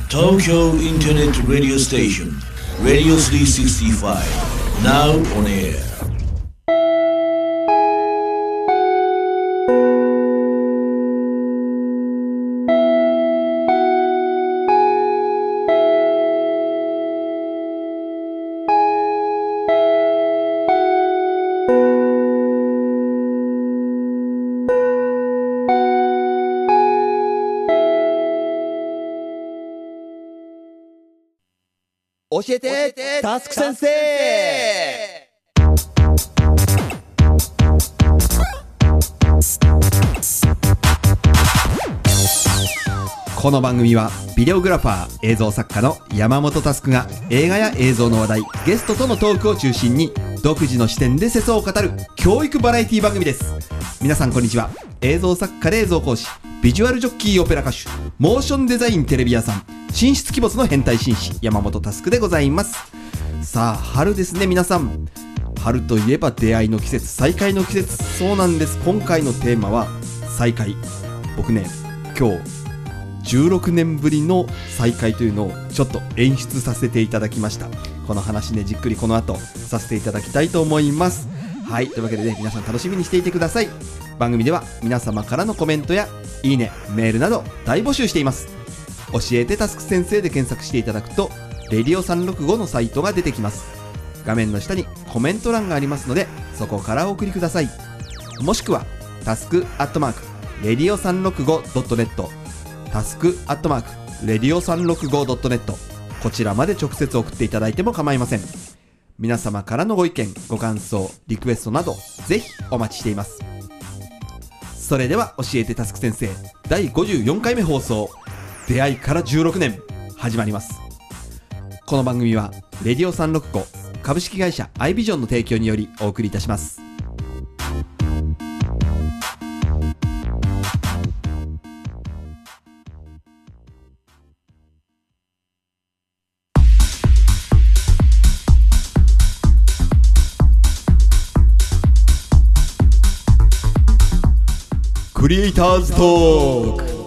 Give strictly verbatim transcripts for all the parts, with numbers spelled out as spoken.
Tokyo Internet Radio Station Radio スリーシックスティーファイブ Now on air。 教えてタスク先生。この番組はビデオグラファー映像作家の山本タスクが映画や映像の話題、ゲストとのトークを中心に独自の視点で世相を語る教育バラエティ番組です。皆さんこんにちは。映像作家で映像講師、ビジュアルジョッキー、オペラ歌手、モーションデザインテレビ屋さん、神出鬼没の変態紳士山本タスクでございます。さあ春ですね。皆さん春といえば出会いの季節、再会の季節。そうなんです。今回のテーマは再会。僕ね今日じゅうろくねんぶりの再会というのをちょっと演出させていただきました。この話ねじっくりこの後させていただきたいと思います。はい、というわけでね皆さん楽しみにしていてください。番組では皆様からのコメントやいいね、メールなど大募集しています。教えてタスク先生で検索していただくとレディオさんろくごのサイトが出てきます。画面の下にコメント欄がありますのでそこからお送りください。もしくはタスクアットマークレディオさんろくごドットネット、タスクアットマークレディオさんろくごドットネット、こちらまで直接送っていただいても構いません。皆様からのご意見、ご感想、リクエストなどぜひお待ちしています。それでは教えてタスク先生だいごじゅうよんかいめ放送、出会いからじゅうろくねん始まります。この番組はレディオさんろくご株式会社アイビジョンの提供によりお送りいたします。クリエイターズトーク。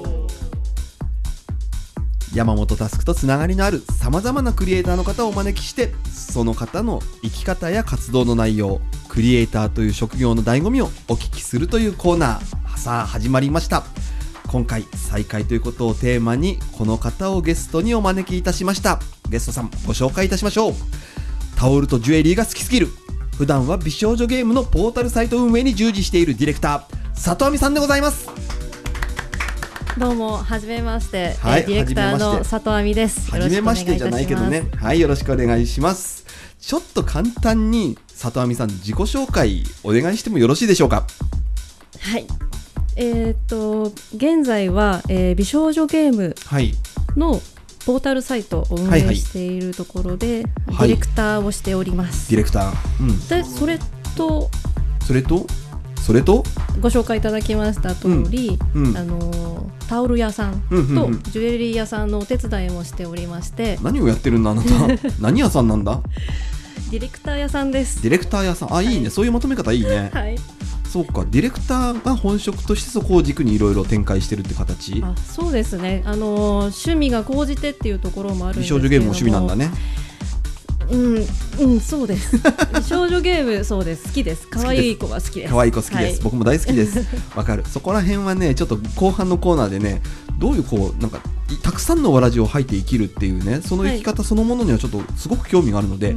山本タスクとつながりのあるさまざまなクリエイターの方をお招きして、その方の生き方や活動の内容、クリエイターという職業の醍醐味をお聞きするというコーナー。さあ始まりました。今回再会ということをテーマにこの方をゲストにお招きいたしました。ゲストさんご紹介いたしましょう。タオルとジュエリーが好きすぎる、普段は美少女ゲームのポータルサイト運営に従事しているディレクター里亜美さんでございます。 どうもはじめまして、 はい、 ディレクターの里亜美です。 はじめましてじゃないけどね、はい、よろしくお願いします。ちょっと簡単に里亜美さん自己紹介お願いしてもよろしいでしょうか。 はい、えー、っと現在は、えー、美少女ゲームのポータルサイトを運営しているところで、はいはい、ディレクターをしております。 ディレクター、うん、 でそれとそれとそれとご紹介いただきました通り、うんうん、あのタオル屋さんとジュエリー屋さんのお手伝いもしておりまして、 何をやってるんだあなた何屋さんなんだ。 ディレクター屋さんです。 ディレクター屋さん、あ、はい、いいね、そういうまとめ方いいね、はい、そうか、ディレクターが本職としてそこを軸にいろいろ展開してるって形。 あ、そうですね、あの趣味が高じてっていうところもあるんですけども、 美少女ゲームも趣味なんだね。 うん、うん、そうです美少女ゲーム、そうです、好きです。可愛い子が好きです。 可愛い子好きです、はい、僕も大好きですわかる。そこら辺はねちょっと後半のコーナーでね、どういうこうなんかたくさんのわらじを吐いて生きるっていうね、その生き方そのものにはちょっとすごく興味があるので、はい、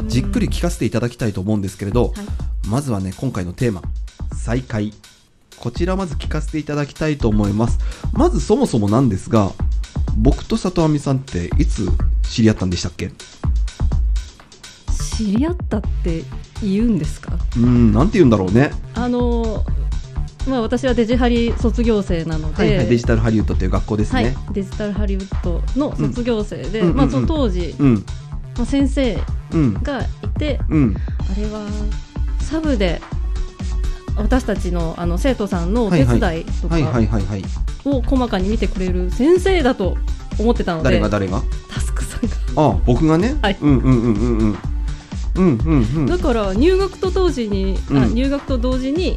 じっくり聞かせていただきたいと思うんですけれど、はい、まずはね今回のテーマ再会、こちらまず聞かせていただきたいと思います。まずそもそもなんですが、僕と里亜美さんっていつ知り合ったんでしたっけ。 知り合ったって言うんですか。 うーん、なんて言うんだろうね。 あのまあ、私はデジハリ卒業生なので、 はいはい、デジタルハリウッドという学校ですね、 はい、デジタルハリウッドの卒業生で、うんまあ、その当時、うんまあ、先生がいて、うん、あれはサブで私たち の, あの生徒さんのお手伝いとかを細かに見てくれる先生だと思ってたので。 誰が誰がタスクさんが。 ああ、僕がね、はい、うんうんうんうんうんうんうんうん、 だから入学と同時に、うん、あ入学と同時に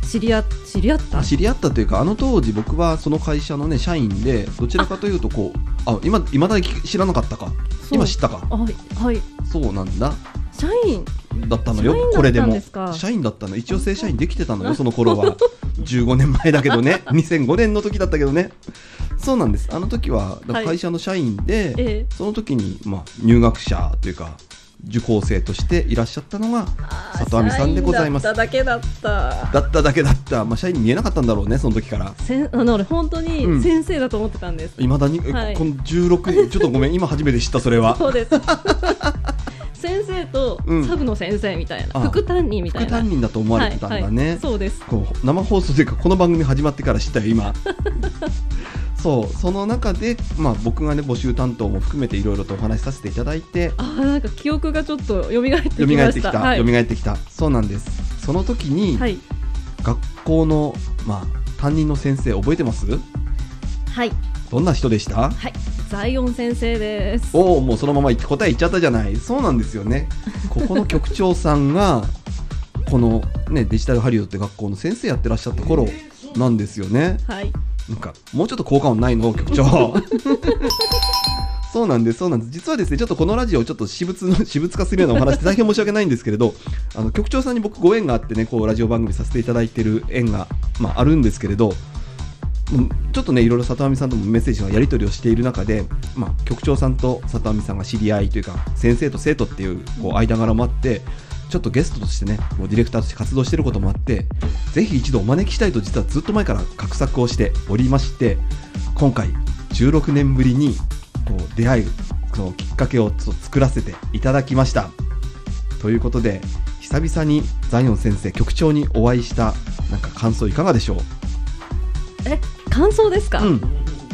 知り合知り合った知り合ったというか、あの当時僕はその会社のね社員で、どちらかというとこうあ今今だに知らなかったか、今知ったか。 はい、はい、 そうなんだ、 社員だったのよ。これでも社員だったの、一応正社員できてたのよその頃はじゅうごねんまえだけどねにせんごねんの時だったけどね。そうなんです。あの時は会社の社員で、はい、その時に、まあ、入学者というか受講生としていらっしゃったのが里亜美さんでございます。 だっただけだっただっただけだった、まあ、社員に見えなかったんだろうねその時から。 せんあの俺本当に先生だと思ってたんです。 いま、うん、だに、はい、このじゅうろくねんちょっとごめん今初めて知ったそれは。 そうです先生とサブの先生みたいな、うん、副担任みたいな、 副担任だと思われてたんだね、 はいはい、そうです。 こう生放送というかこの番組始まってから知ったよ今そうその中で、まあ、僕がね募集担当も含めていろいろとお話しさせていただいて、 あなんか記憶がちょっと蘇ってきました。蘇ってきた、はい、蘇ってきた。そうなんです。その時に、はい、学校の、まあ、担任の先生覚えてます？ はい。 どんな人でした？ はい、財音先生です。 おお、もうそのまま答え言っちゃったじゃない。そうなんですよねここの局長さんがこの、ね、デジタルハリウッドって学校の先生やってらっしゃった頃なんですよね。 はい。 なんかもうちょっと効果音ないの局長そうなんですそうなんです。実はですねちょっとこのラジオをちょっと私物の私物化するようなお話で大変申し訳ないんですけれど、あの局長さんに僕ご縁があってねこうラジオ番組させていただいている縁が、まあ、あるんですけれど、ちょっとねいろいろ里亜美さんともメッセージのやり取りをしている中で、まあ、局長さんと里亜美さんが知り合いというか先生と生徒っていう、こう間柄もあって、ちょっとゲストとしてねもうディレクターとして活動していることもあって、ぜひ一度お招きしたいと実はずっと前から画策をしておりまして、今回じゅうろくねんぶりにこう出会うそのきっかけを作らせていただきました。ということで久々に財音先生局長にお会いしたなんか感想いかがでしょう？ え感想ですか？うん、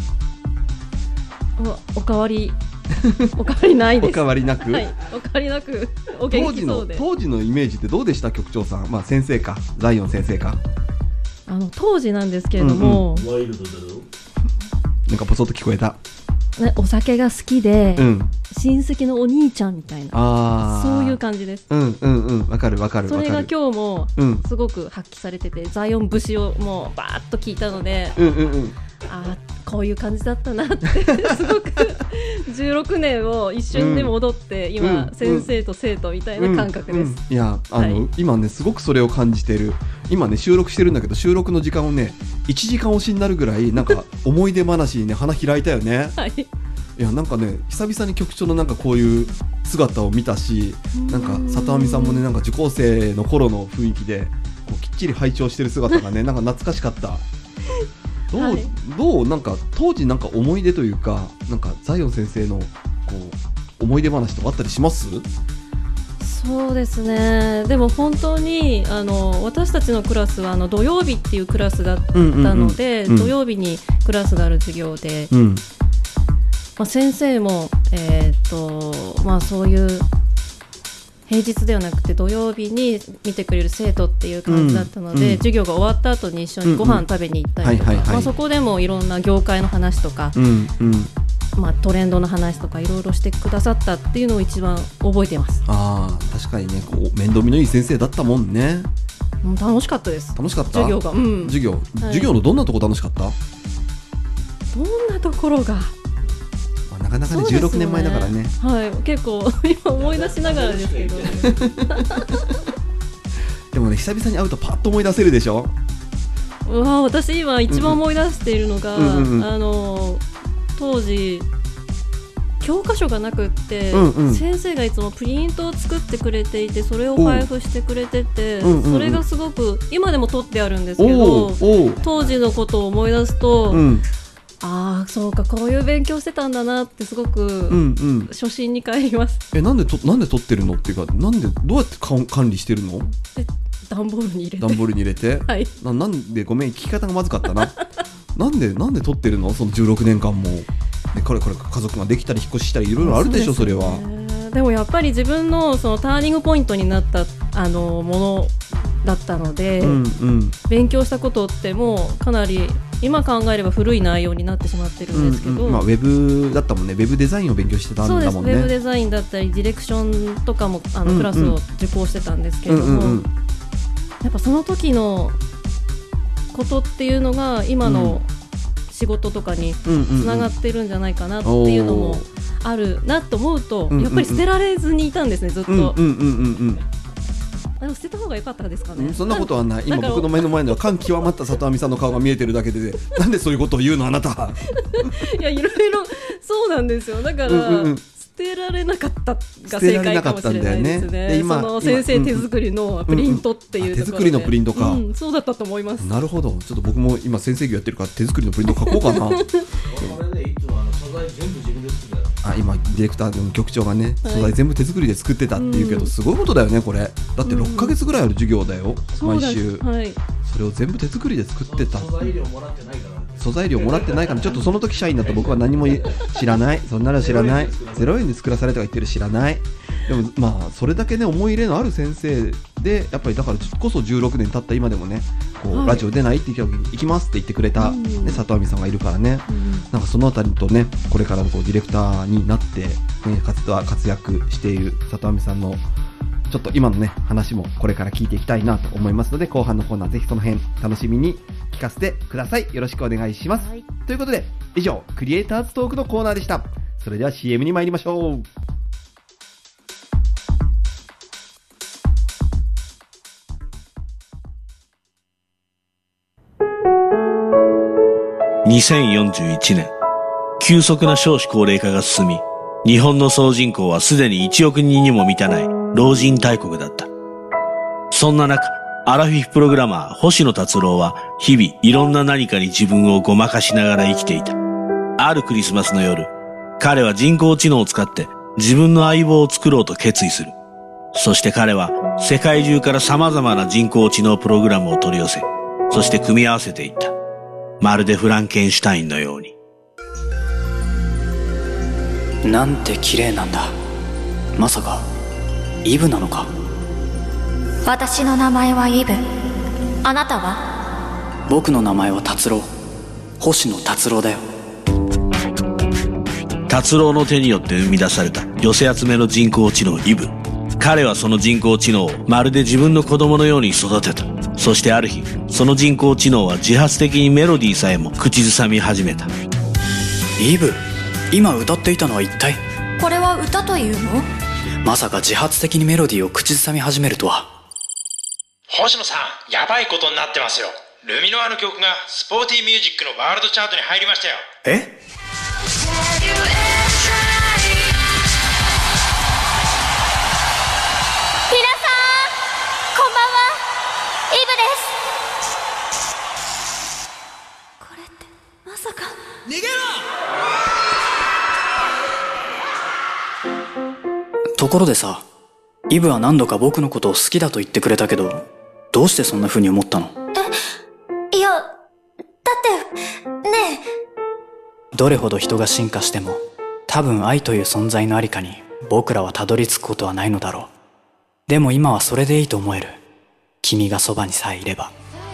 お, おかわりおかわりないです。 おかわりなく、 はい、おかわりなくお元気そうで。 当時の当時のイメージってどうでした局長さん？まあ先生か財音先生か。 あの当時なんですけれども、うんうん、ワイルドだろ。 なんかポソッと聞こえた。 ね、お酒が好きで、うん、親戚のお兄ちゃんみたいな、あそういう感じです。 うんうんうん、わかるわかる。 それが今日もすごく発揮されてて、財音節をもうバーッと聞いたので、うんうんうん、あこういう感じだったなってすごくじゅうろくねんを一瞬でも踊って、うん、今、うん、先生と生徒みたいな感覚です。うんうん、 いやあの、はい、今ねすごくそれを感じてる。今ね収録してるんだけど、収録の時間をねいちじかん押しになるぐらいなんか思い出話にね花開いたよね。はい。いやなんかね久々に局長のなんかこういう姿を見たし、なんか里亜美さんもねなんか受講生の頃の雰囲気でこうきっちり拝聴してる姿がねなんか懐かしかった。どう、はい、どうなんか当時なんか思い出というか、なんか財音先生のこう思い出話とかあったりします？ そうですね。でも本当にあの私たちのクラスはあの土曜日っていうクラスだったので、うんうんうん、土曜日にクラスがある授業で、うん、まあ、先生も、えーとまあ、そういう平日ではなくて土曜日に見てくれる生徒っていう感じだったので、うんうん、授業が終わった後に一緒にご飯食べに行ったりとか、そこでもいろんな業界の話とか、うんうん、まあ、トレンドの話とかいろいろしてくださったっていうのを一番覚えています。 ああ、確かにね、こう面倒見のいい先生だったもんね。 うん、楽しかったです。 楽しかった。 授業が、うん、 授業、はい、授業のどんなとこ楽しかった？どんなところが、まあ、なかなかねじゅうろくねんまえだからね。 はい、結構今思い出しながらですけどでもね久々に会うとパッと思い出せるでしょ。 うわ、私今一番思い出しているのが、うんうんうん、あの当時教科書がなくって、うんうん、先生がいつもプリントを作ってくれていて、それを配布してくれてて、うんうんうん、それがすごく今でも取ってあるんですけど、当時のことを思い出すと、うん、ああそうか、こういう勉強してたんだなってすごく、うんうん、初心に帰ります。 え、なんでとなんで取ってるのっていうか、なんでどうやって管理してるの？ え、段ボールに入れて段ボールに入れて、 はい、 な, なんでごめん聞き方がまずかったななんでなんで取ってるの？そのじゅうろくねんかんも。でこれこれ家族ができたり引っ越ししたりいろいろあるでしょ。 そ, ね、それはでもやっぱり自分 の, そのターニングポイントになったあのものだったので、うんうん、勉強したことってもうかなり今考えれば古い内容になってしまってるんですけど、うんうん、 まあ、ウェブだったもんね。ウェブデザインを勉強してたんだもんね。 そうです、ウェブデザインだったりディレクションとかもあの、うんうん、クラスを受講してたんですけれども、うんうんうん、やっぱその時のことっていうのが今の仕事とかにつながってるんじゃないかなっていうのもあるなと思うと、やっぱり捨てられずにいたんですね、ずっと。うんうんうんうんでも捨てた方が良かったですかね、 うん、そんなことはない。今僕の目の前では感極まった里亜美さんの顔が見えてるだけでなんでそういうことを言うのあなたいやいろいろそうなんですよ。だから、うんうんうん、捨てられなかったが正解かもしれないですね。で今その先生手作りのプリントっていうところで、うんうん、手作りのプリントか、うん、そうだったと思います。 なるほど。ちょっと僕も今先生業やってるから手作りのプリント書こうかなあ今ディレクターの局長がね、はい、素材全部手作りで作ってたっていうけど、うん、すごいことだよねこれ。だってろっかげつぐらいある授業だよ、うん、毎週 そ,、はい、それを全部手作りで作ってた。素材料もらってないから素材料もらってないからちょっとその時社員だと僕は何も知らないそんなの知らないゼロえんで作らされたとか言ってる知らない。でもまあそれだけね思い入れのある先生でやっぱりだからこそじゅうろくねん経った今でもねこう、はい、ラジオ出ないって言った時に行きますって言ってくれた、うんね、里亜美さんがいるからね、うん、なんかそのあたりとねこれからのこうディレクターになって、ね、活活躍している里亜美さんのちょっと今のね話もこれから聞いていきたいなと思いますので、後半のコーナーぜひその辺楽しみに聞かせてください。よろしくお願いします、はい、ということで以上クリエイターズトークのコーナーでした。それでは シーエム に参りましょう。 にせんよんじゅういちねん、急速な少子高齢化が進み、日本の総人口はすでにいちおくにんにも満たない老人大国だった。そんな中、アラフィフプログラマー星野達郎は日々いろんな何かに自分をごまかしながら生きていた。あるクリスマスの夜、彼は人工知能を使って自分の相棒を作ろうと決意する。そして彼は世界中から様々な人工知能プログラムを取り寄せ、そして組み合わせていった。まるでフランケンシュタインのように。 なんて綺麗なんだ。まさかイブなのか。 私の名前はイブ。あなたは？ 僕の名前は達郎。星野達郎だよ。 達郎の手によって生み出された寄せ集めの人工知能イブ。彼はその人工知能をまるで自分の子供のように育てた。そしてある日、その人工知能は自発的にメロディーさえも口ずさみ始めた。 イブ、今歌っていたのは一体？ これは歌というの？ まさか自発的にメロディーを口ずさみ始めるとは。 星野さん、やばいことになってますよ。ルミノアの曲がスポーティーミュージックのワールドチャートに入りましたよ。 え？ 皆さん、こんばんは。イブです。これってまさか。 逃げろ！ところでさ、イブは何度か僕のことを好きだと言ってくれたけど、どうしてそんな風に思ったの？ え、いや、だってねえ。どれほど人が進化しても、多分愛という存在のありかに僕らはたどり着くことはないのだろう。でも今はそれでいいと思える。君がそばにさえいれば。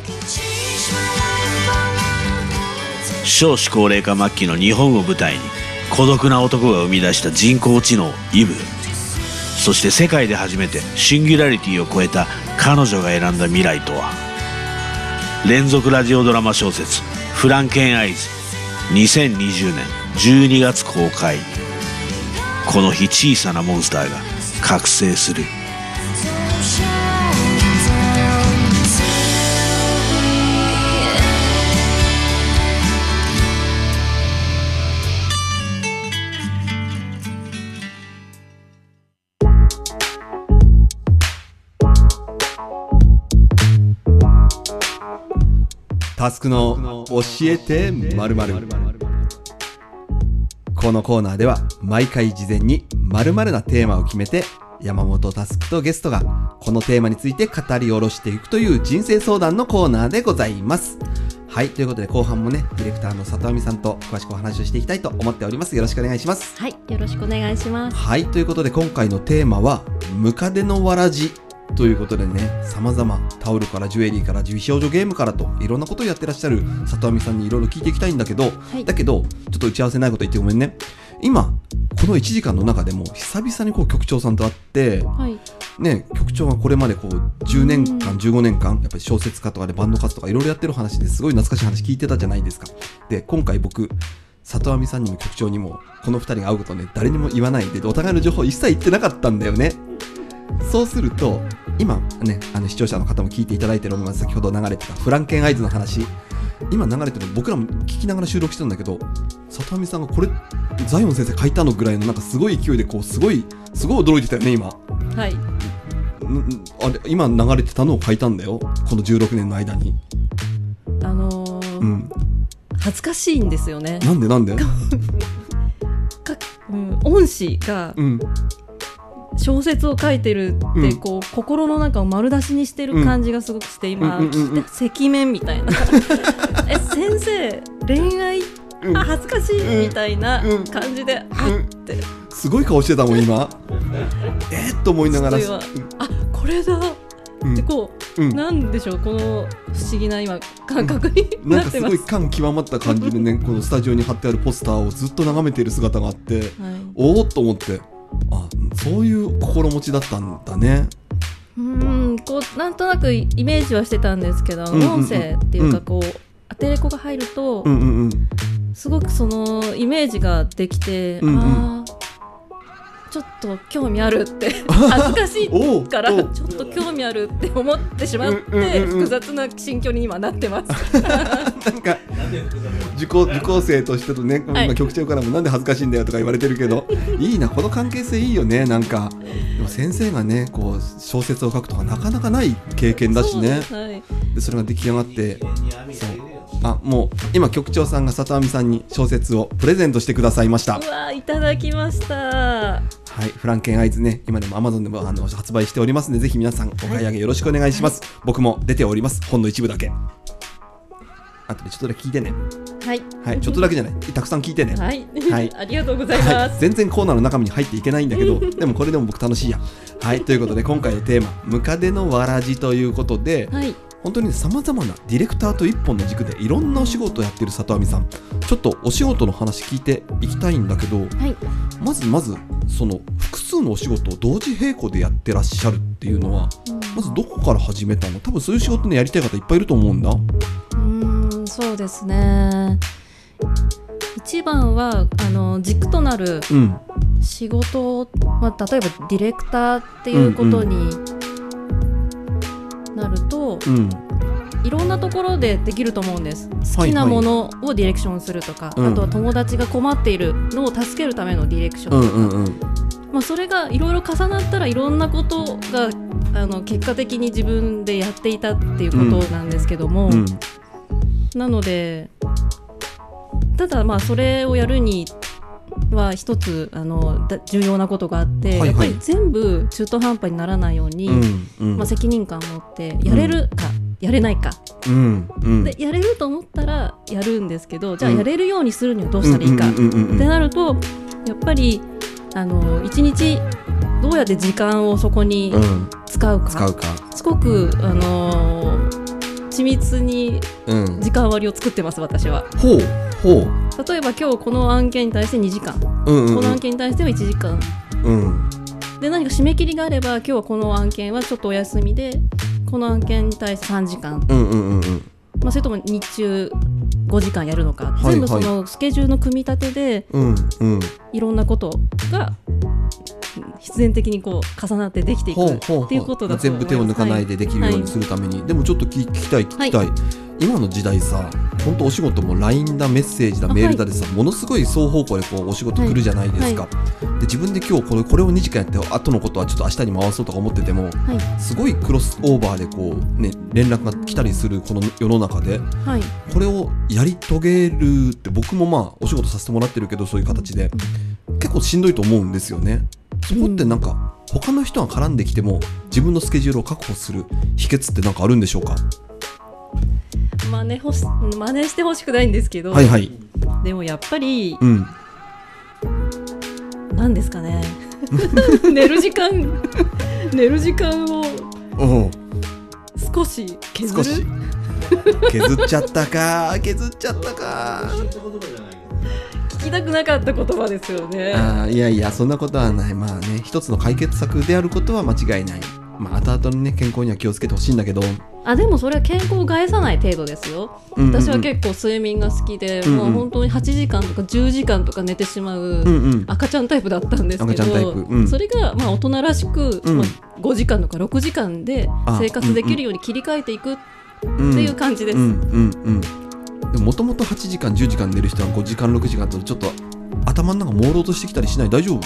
少子高齢化末期の日本を舞台に孤独な男が生み出した人工知能イブ。そして世界で初めてシンギュラリティを超えた彼女が選んだ未来とは。連続ラジオドラマ小説フランケンアイズ、にせんにじゅうねんじゅうにがつ公開。この日小さなモンスターが覚醒する。 タスクの教えて〇〇。このコーナーでは毎回事前に〇〇なテーマを決めて山本タスクとゲストがこのテーマについて語り下ろしていくという人生相談のコーナーでございます。はい、ということで後半もねディレクターの里亜美さんと詳しくお話をしていきたいと思っております。よろしくお願いします。 はい、よろしくお願いします。 はい、ということで今回のテーマはムカデのわらじということでね、様々タオルからジュエリーから美少女ゲームからといろんなことをやってらっしゃる里亜美さんにいろいろ聞いていきたいんだけど、はい、だけどちょっと打ち合わせないこと言ってごめんね。今このいちじかんの中でも久々にこう局長さんと会って、はい、 ね、局長がこれまでこうじゅうねんかんじゅうごねんかんやっぱり小説家とかでバンド活動とかいろいろやってる話ですごい懐かしい話聞いてたじゃないですか。で今回僕里亜美さんにも局長にもこのふたりが会うことをね誰にも言わないでお互いの情報一切言ってなかったんだよね。そうすると今ねあの視聴者の方も聞いていただいてるのが先ほど流れてたフランケンアイズの話、今流れてる僕らも聞きながら収録してるんだけど、里亜美さんがこれザイオン先生書いたのぐらいのなんかすごい勢いでこうすごいすごい驚いてたよね今。 はい。 あれ今流れてたのを書いたんだよこのじゅうろくねんの間に。 あのーうん、恥ずかしいんですよね。 なんでなんでか、 うん、恩師が小説を書いてるってこう、うん、心の中を丸出しにしてる感じがすごくして、今、うんうんうんうん、赤面みたいなえ先生恋愛、うん、あ恥ずかしい、うん、みたいな感じで、うん、あってすごい顔してたもん今えっと思いながら、 あこれだってこう、うん、なんでしょうこの不思議な今感覚になってます。 なんかすごい感極まった感じでねこのスタジオに貼ってあるポスターをずっと眺めている姿があって、はい、おおっと思って、あそういう心持ちだったんだね。 うーんこうなんとなくイメージはしてたんですけど、うんうんうん、音声っていうかこう、うん、アテレコが入ると、うんうんうん、すごくそのイメージができて、うんうん、あちょっと興味あるって恥ずかしいからちょっと興味あるって思ってしまって、うんうんうんうん、複雑な心境に今なってますなんか受講、受講生としてとね、はい、今局長からもなんで恥ずかしいんだよとか言われてるけどいいなこの関係性いいよね。なんかでも先生がねこう小説を書くとかなかなかない経験だしね。 そ,、はい、でそれが出来上がってそうあもう今局長さんが里亜美さんに小説をプレゼントしてくださいました。 うわいただきました。 はい、フランケンアイズね今でも Amazon でもあの発売しておりますのでぜひ皆さんお買い上げよろしくお願いします、はい、僕も出ております本の一部だけ。あとでちょっとだけ聞いてね。 はい、 はい、ちょっとだけじゃないたくさん聞いてね。 はい、はい、ありがとうございます、はい、 全然コーナーの中身に入っていけないんだけどでもこれでも僕楽しいや。はいということで今回のテーマムカデのわらじということで、はい本当にさまざまなディレクターと一本の軸でいろんなお仕事をやっている里亜美さん、ちょっとお仕事の話聞いていきたいんだけど、はい、まずまずその複数のお仕事を同時並行でやってらっしゃるっていうのは、うん、まずどこから始めたの？多分そういう仕事ねやりたい方いっぱいいると思うんだ。 うーんそうですね。一番はあの軸となる仕事、うんまあ、例えばディレクターっていうことに、うんうんなると、うん、いろんなところでできると思うんです。好きなものをディレクションするとか、はいはい、あとは友達が困っているのを助けるためのディレクションとか、うんうんうんまあ、それがいろいろ重なったらいろんなことがあの結果的に自分でやっていたっていうことなんですけども、うんうん、なのでただまあそれをやるには一つあの重要なことがあって、はいはい、やっぱり全部中途半端にならないように、うんうんまあ、責任感を持ってやれるか、うん、やれないか、うんうん、でやれると思ったらやるんですけどじゃあやれるようにするにはどうしたらいいか、うんうんうんうん、ってなるとやっぱりあのいちにちどうやって時間をそこに使うか、うん、使うかすごくあの緻密に時間割を作ってます、うん、私は。 ほうほう例えば今日この案件に対してにじかん、うんうんうん、この案件に対してはいちじかん、うん、で何か締め切りがあれば今日はこの案件はちょっとお休みでこの案件に対してさんじかん、うんうんうんうんまあ、それとも日中ごじかんやるのか、はいはい、全部そのスケジュールの組み立てで、うんうん、いろんなことが必然的にこう重なってできていくっていうことだと思います。 全部手を抜かないでできるようにするために、はい、でもちょっと聞きたい聞きたい、はい、今の時代さ本当お仕事も ライン だメッセージだメールだでさ、はい、ものすごい双方向でこうお仕事来るじゃないですか、はいはい、で自分で今日これ、これをにじかんやって後のことはちょっと明日に回そうとか思ってても、はい、すごいクロスオーバーでこう、ね、連絡が来たりするこの世の中で、はい、これをやり遂げるって僕もまあお仕事させてもらってるけどそういう形で、うん、結構しんどいと思うんですよね。そこってなんか他の人が絡んできても自分のスケジュールを確保する秘訣ってなんかあるんでしょうか？ 真似ほし、真似してほしくないんですけど、 はいはい、 でもやっぱり、うん、なんですかね寝る時間寝る時間を少し削る、少し削っちゃったか削っちゃったかきたくなかった言葉ですよね。 あいやいやそんなことはない。まあね一つの解決策であることは間違いない。まあ後々のね健康には気をつけてほしいんだけど、 あでもそれは健康を害さない程度ですよ、うんうんうん、私は結構睡眠が好きで、うんうん、もう本当にはちじかんとかじゅうじかんとか寝てしまう赤ちゃんタイプだったんですけど、うんうん、それがまあ大人らしく、うんまあ、ごじかんとかろくじかんで生活できるように切り替えていくっていう感じです。 もともとはちじかんじゅうじかん寝る人はごじかんろくじかんとちょっと頭の中朦朧としてきたりしない？大丈夫？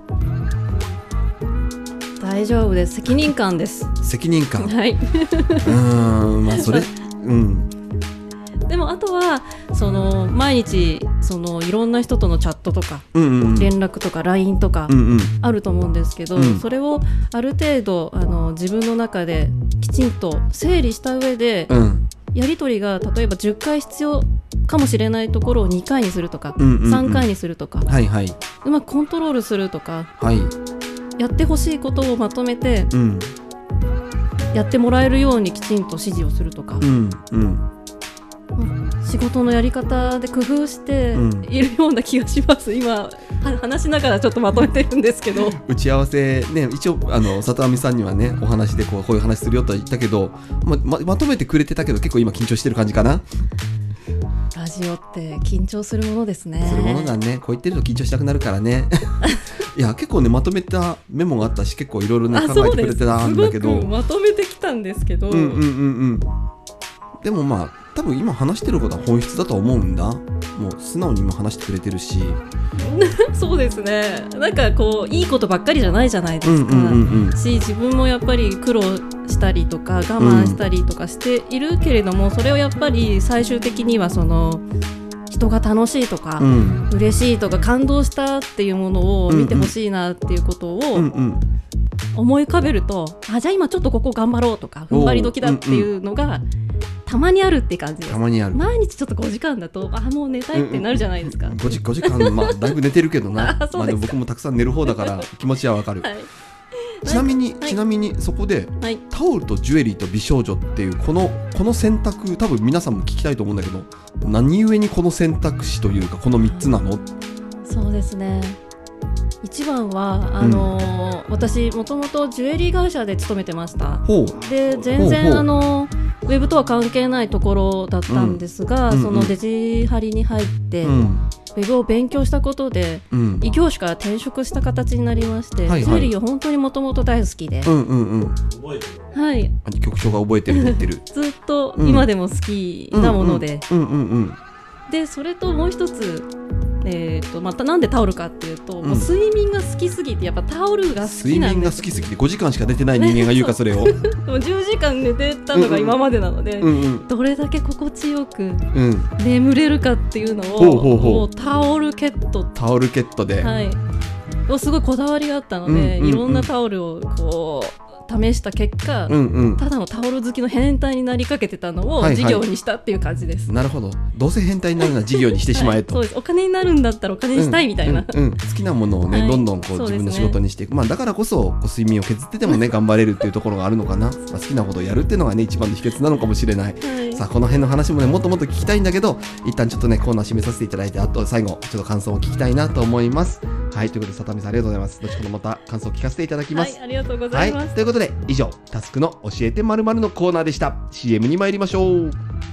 大丈夫です。責任感です。 責任感。 はい。うーん、まあそれ、うん。 でもあとはその毎日そのいろんな人とのチャットとか、うんうん、連絡とか ライン とかあると思うんですけど、うんうん、それをある程度あの自分の中できちんと整理した上で、うん、やり取りが例えばじゅっかい必要かもしれないところをにかいにするとか、うんうんうん、さんかいにするとか、はいはい、うまくコントロールするとか、はい、やってほしいことをまとめて、うん、やってもらえるようにきちんと指示をするとか、うんうん仕事のやり方で工夫しているような気がします、うん、今話しながらちょっとまとめてるんですけど打ち合わせね一応あの里網さんにはねお話でこう、こういう話するよとは言ったけど ま, ま, まとめてくれてたけど結構今緊張してる感じかな。 ラジオって緊張するものですね。 するものだね。こう言ってると緊張したくなるからねいや結構ねまとめたメモがあったし結構いろいろね考えてくれてたんだけど、 すごくまとめてきたんですけど、うんうんうんうんでもまあ多分今話してることは本質だと思うんだ。もう素直に今話してくれてるしそうですね。なんかこういいことばっかりじゃないじゃないですか、うんうんうんうん、し自分もやっぱり苦労したりとか我慢したりとかしているけれども、うん、それをやっぱり最終的にはその人が楽しいとか、うん、嬉しいとか感動したっていうものを見てほしいなっていうことを、うんうん思い浮かべると、あじゃあ今ちょっとここ頑張ろうとか踏ん張り時だっていうのがたまにあるって感じです。 たまにある。 毎日ちょっとごじかんだとあもう寝たいってなるじゃないですか、 うんうん、ご, じごじかん、まあ、だいぶ寝てるけどなあまあ、でも僕もたくさん寝る方だから気持ちはわかる、はい、ちなみに、はい、ちなみにそこで、はい、タオルとジュエリーと美少女っていうこの、この選択多分皆さんも聞きたいと思うんだけど何故にこの選択肢というかこのみっつなの？ そうですね一番はあのーうん、私もともとジュエリー会社で勤めてました。で全然ほうほうあのウェブとは関係ないところだったんですが、うん、そのデジハリに入って、うん、ウェブを勉強したことで、うん、異業種から転職した形になりまして、はいはい、ジュエリーを本当にもともと大好きで、うんうんうん、覚えてるはい、 局長が覚えてる言ってるずっと今でも好きなもので、でそれともう一つえーとまたなんでタオルかっていうと、うん、もう睡眠が好きすぎてやっぱタオルが好きなんです。 睡眠が好きすぎてごじかんしか寝てない人間が言うかそれをでもじゅうじかん寝てたのが今までなので、うんうん、どれだけ心地よく眠れるかっていうのを、うん、ほうほうほうもうタオルケットタオルケットで、 はい、すごいこだわりがあったので、うんうんうん、いろんなタオルをこう試した結果、うんうん、ただのタオル好きの変態になりかけてたのを事業にしたっていう感じです、 はいはい、なるほど。どうせ変態になるのは事業にしてしまえと、 はい、そうです。お金になるんだったらお金にしたいみたいな、 うんうんうん、好きなものをね、はい、どんどんこう自分の仕事にしていく、ねまあ、だからこそこう睡眠を削ってでもね頑張れるっていうところがあるのかな、まあ、好きなことをやるっていうのがね一番の秘訣なのかもしれない、はい、さあこの辺の話もねもっともっと聞きたいんだけど一旦ちょっとねコーナー締めさせていただいてあと最後ちょっと感想を聞きたいなと思います。はいということで里見さんありがとうございます。後ほどまた感想を聞かせていただきます。 はいありがとうございます、 はい、ということで以上タスクの教えて〇〇のコーナーでした。 シーエム に参りましょう。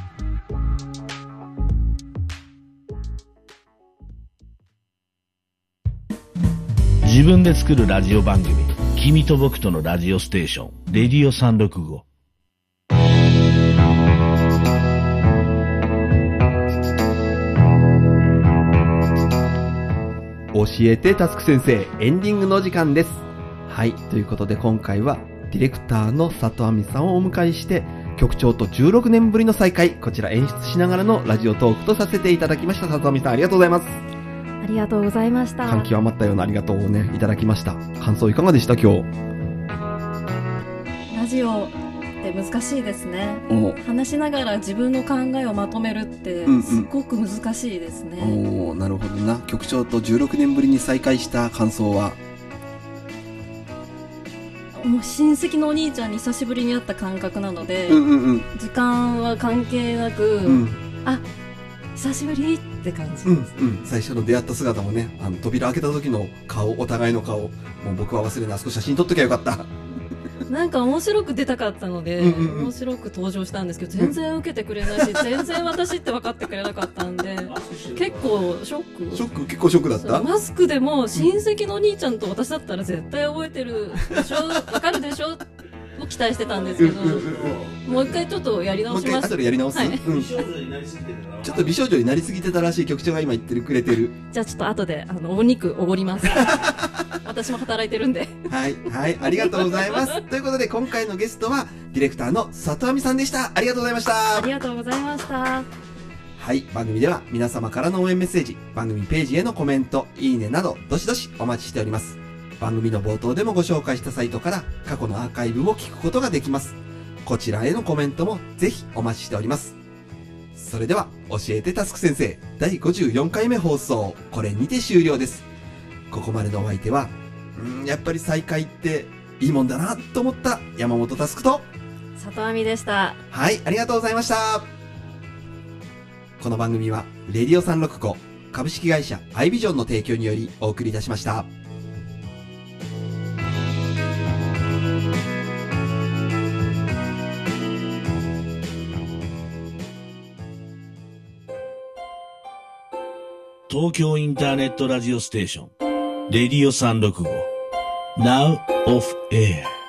自分で作るラジオ番組君と僕とのラジオステーションレディオさんびゃくろくじゅうご。 教えてタスク先生エンディングの時間です。はいということで今回はディレクターの里亜美さんをお迎えして局長とじゅうろくねんぶりの再会こちら演出しながらのラジオトークとさせていただきました。里亜美さんありがとうございます。 ありがとうございました。 感極まったようなありがとうをねいただきました。感想いかがでした今日？ ラジオって難しいですね。話しながら自分の考えをまとめるってすごく難しいですね、うんうん、おーなるほどな。局長とじゅうろくねんぶりに再会した感想は？ もう親戚のお兄ちゃんに久しぶりに会った感覚なので、うんうんうん、時間は関係なく、うん、あ久しぶりってって感じです。 うんうん、最初の出会った姿もね、あの扉開けた時の顔、お互いの顔、もう僕は忘れない、あそこ写真撮っときゃよかった。 なんか面白く出たかったので、うんうんうん、面白く登場したんですけど、全然受けてくれないし、全然私って分かってくれなかったんで、結構ショック。 ショック、結構ショックだった？ マスクでも親戚のお兄ちゃんと私だったら絶対覚えてるでしょ、分かるでしょを期待してたんですけど、もう一回ちょっとやり直します。 もう一回後でやり直す、はい、うん、ちょっと美少女になりすぎてたらしい局長が今言ってるくれてる。 じゃあちょっと後であのお肉おごります私も働いてるんではいはいありがとうございますということで今回のゲストはディレクターの里亜美さんでした。ありがとうございました。 ありがとうございました。 はい、番組では皆様からの応援メッセージ、番組ページへのコメント、いいねなどどしどしお待ちしております。番組の冒頭でもご紹介したサイトから過去のアーカイブを聞くことができます。こちらへのコメントもぜひお待ちしております。それでは教えてタスク先生だいごじゅうよんかいめ放送、これにて終了です。ここまでのお相手はうんやっぱり再会っていいもんだなと思った山本タスクと里亜美でした。 はい、ありがとうございました。この番組はレディオさんろくご株式会社アイビジョンの提供によりお送りいたしました。 東京インターネットラジオステーションレディオさんろくご Now Off Air